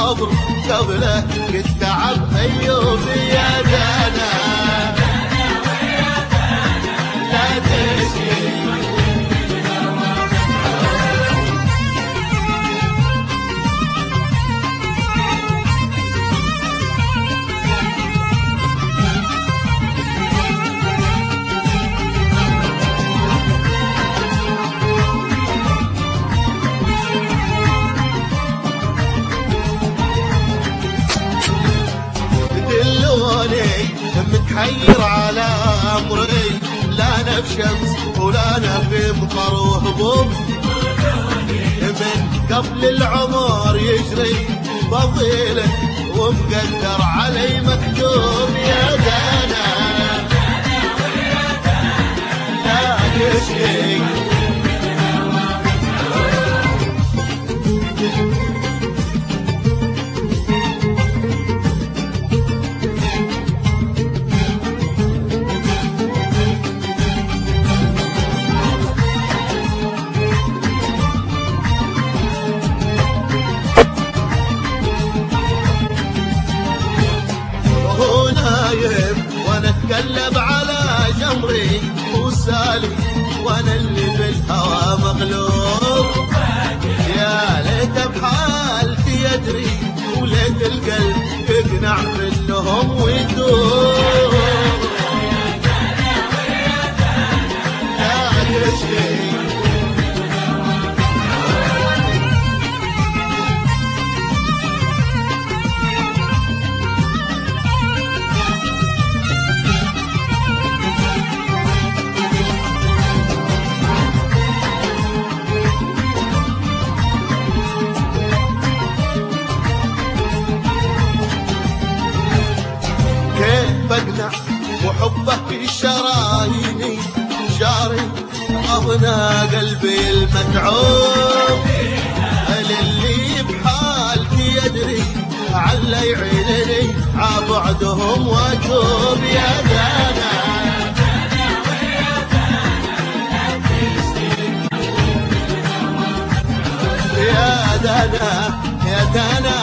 الصبر قبله التعب أيوب يا دانا لا تشكي متحير على أمري لا أنا بشمس ولا أنا في مطر وهبوب من قبل العمر يجري فضيله ومقدر علي مكتوب يا دانا لا تشكي وانا اتكلم على جمري وسالي وانا اللي بالهوى مغلوب يا ليت بحالتي يدري وليت القلب يقنع منهم ويدوب لا تشكي بقنع وحبه في شراييني جاري أغنى قلبي المتعوب اللي بحالتي يدري على يعينني عبعدهم واتوب يا دانا يا دانا يا دانا